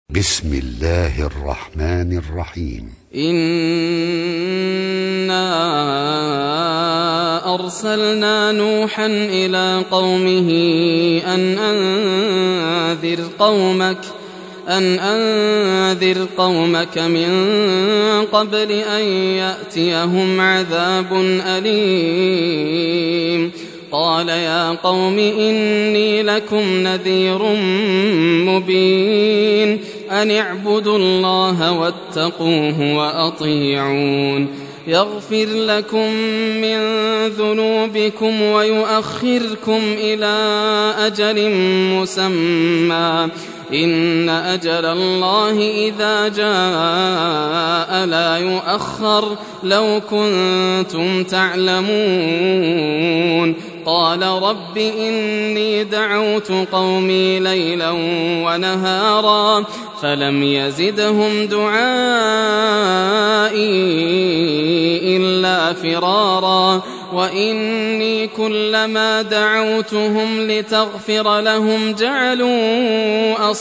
بسم الله الرحمن الرحيم. إنا أرسلنا نوحا إلى قومه أن أنذر قومك من قبل أن يأتيهم عذاب أليم. قال يا قوم إني لكم نذير مبين أن اعبدوا الله واتقوه وأطيعون يغفر لكم من ذنوبكم ويؤخركم إلى أجل مسمى إن أجل الله إذا جاء لا يؤخر لو كنتم تعلمون. قال رب إني دعوت قومي ليلا ونهارا فلم يزدهم دعائي إلا فرارا وإني كلما دعوتهم لتغفر لهم جعلوا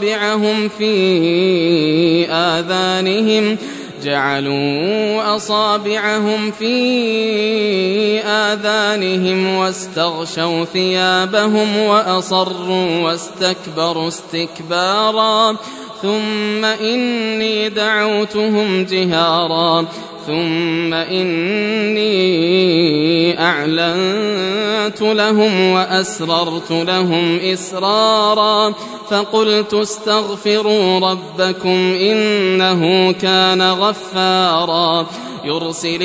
أصابعهم في آذانهم واستغشوا ثيابهم وأصروا واستكبروا استكبارا ثم إني دعوتهم جهارا ثم إني أعلنت لهم وأسررت لهم إسرارا فقلت استغفروا ربكم إنه كان غفارا يرسل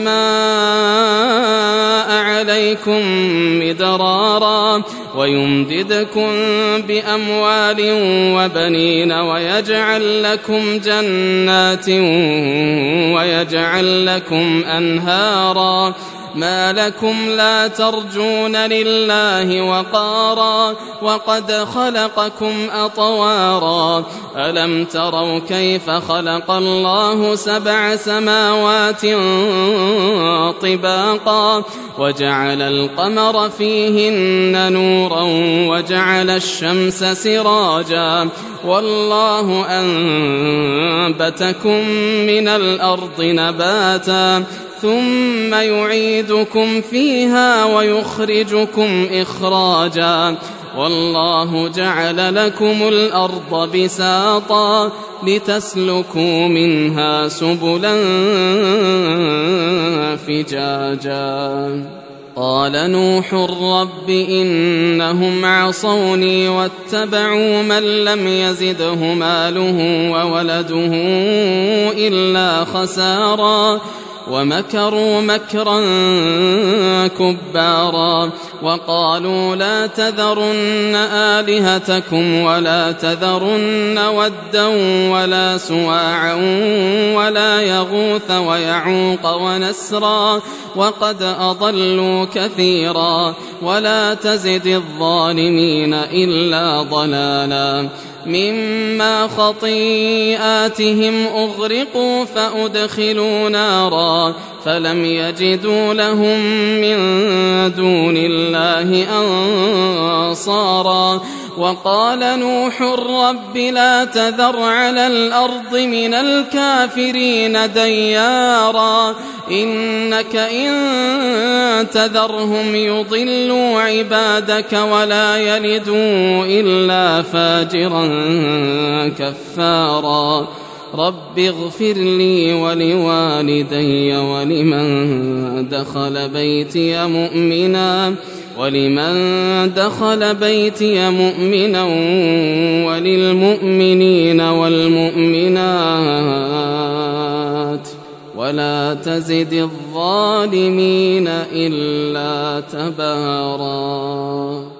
السماء عليكم مدرارا ويمددكم بأموال وبنين ويجعل لكم جنات ويجعل لكم أنهارا ما لكم لا ترجون لله وقارا وقد خلقكم أطوارا ألم تروا كيف خلق الله 7 سماوات طباقا وجعل القمر فيهن نورا وجعل الشمس سراجا والله أنبتكم من الأرض نباتا ثم يعيدكم فيها ويخرجكم إخراجا والله جعل لكم الأرض بساطا لتسلكوا منها سبلا فجاجا. قال نوح رب إنهم عصوني واتبعوا من لم يزده ماله وولده إلا خسارا ومكروا مكرا كبارا وقالوا لا تذرن آلهتكم ولا تذرن ودا ولا سواعا ولا يغوث ويعوق ونسرا وقد أضلوا كثيرا ولا تزد الظالمين إلا ضلالا مما خطيئاتهم أغرقوا فأدخلوا نارا فلم يجدوا لهم من دون الله أنصارا وقال نوح رب لا تذر على الأرض من الكافرين ديارا إنك إن تذرهم يضلوا عبادك ولا يلدوا إلا فاجرا كفارا. رب اغفر لي ولوالدي ولمن دخل بيتي مؤمنا وللمؤمنين والمؤمنات ولا تزد الظالمين إلا تبارا.